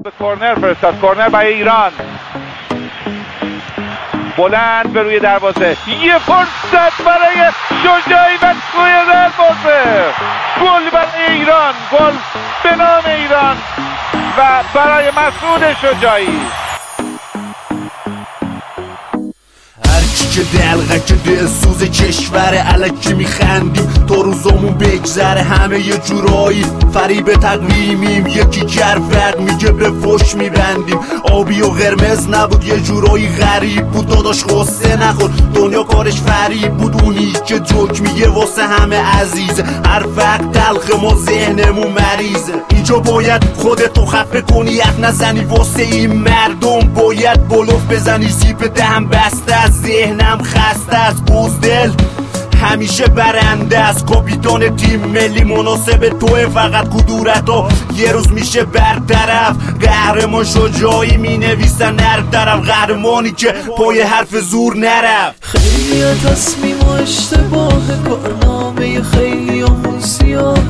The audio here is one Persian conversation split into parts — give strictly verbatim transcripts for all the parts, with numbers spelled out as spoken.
به کرنر فرستاد. کرنر برای ایران، بلند به روی دروازه، یه فرصت برای شجاعی و توی دروازه، گل برای ایران، گل به نام ایران و برای مسعود شجاعی. هرکی که دلغه که دلسوز کشور الکی میخندیم تا روزامون بگذره همه یه جورایی فریب تقویمیم. یکی کرفرق میگه به فش میبندیم، آبی و قرمز نبود یه جورایی غریب بود. داداش غصه نخور دنیا کارش فریب بود، اونی که جوک میگه واسه همه عزیزه. هر فقر تلخ ما ذهنمون مریضه، اینجا باید خودتو خفه کنی حرف نزنی واسه این مردم. باید بلوف بزنی زیپ دهم بسته است، ذهنم خسته است. بزدل همیشه برنده است، کاپیتان تیم ملی مناسب توه. فقط کدورتا یه روز میشه برطرف، قهرمان شجاعی می نویسن هر طرف، قهرمانی که پای حرف زور نرفت. خیلی تصمیم و اشتباه کارنامه خیلی همون سیاهه.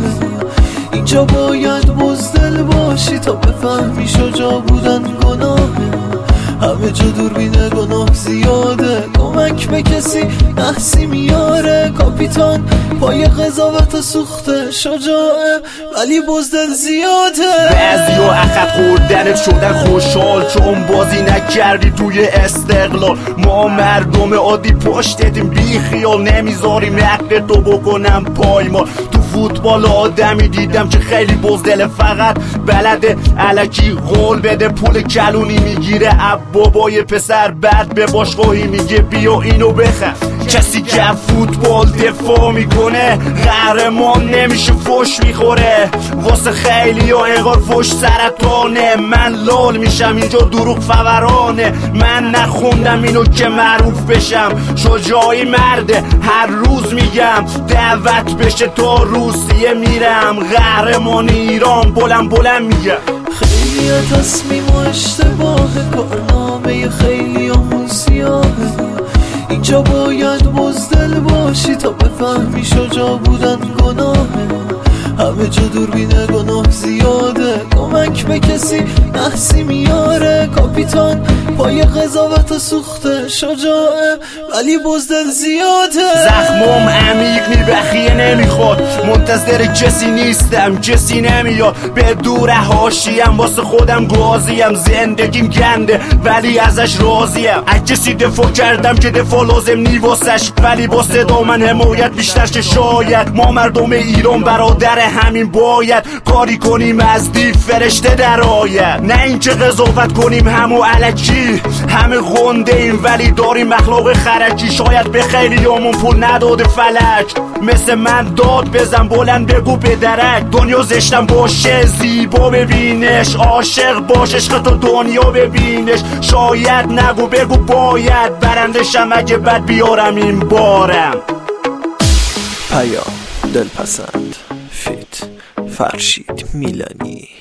اینجا باید بزدل باشی تا بفهمی شجاع بودن گناهه. همه جا دوربین گناه زیاده، کمک به کسی نحسی میاره. کاپیتان پای قضاوت و سوخته شجاعه ولی بزدل زیاده. بعضی ها اخت خوردنت شدن خوشحال چون بازی نکردی توی استقلال. ما مردم عادی پشتتیم بی خیال، نمیذاریم حق تو بکنم پایمال. تو فوتبال آدمی دیدم که خیلی بزدل، فقط بلده الکی قول بده پول کلونی میگیره. بابای پسر بعد به باشگاهی میگه بیا اینو بخر. کسی که فوتبال دفاع میکنه قهرمان نمیشه فش میخوره. واسه خیلی ها انگار فش سرطانه، من لال میشم اینجا دروغ فورانه. من نخوندم اینو که معروف بشم، شجاعی مرده هر روز میگم دعوت بشه تا روسیه میرم. قهرمان ایران بلند بلند میگم. خیلی تصمیم و اشتباه کارنامه خیلی همون سیاهه. اینجا باید بزدل باشی تا بفهمی شجاع بودن گناهه. همه جا دوربین گناه زیاده، کمک به کسی نحسی میاره. کاپیتان پای قضاوت و سوخته شجاعه ولی بزدل زیاده. زخمم عمیق نی بخیه نمیخواد، منتظر کسی نیستم کسی نمیاد. به دور حاشیم واسه خودم گازیم، زندگیم گنده ولی ازش راضیم. از کسی دفاع کردم که دفاع لازم نی واسش، ولی با صدا من حمایت بیشتر که شاید. ما مردم ایران برادر همین باید کاری کنیم از دیو فرشته در آید، نه اینکه قضاوت کنیم همو الکی. همه غنده ایم ولی داریم اخلاق خرکی. شاید به خیلی همون پول نداده فلک، مثل من داد بزن بلند بگو به درک. دنیا زشتم باشه زیبا ببینش، عاشق باش عشق تو دنیا ببینش. شاید نگو بگو باید، برندشم اگه بد بیارم این بارم. پیام دلپسند فیت فرشید میلانی.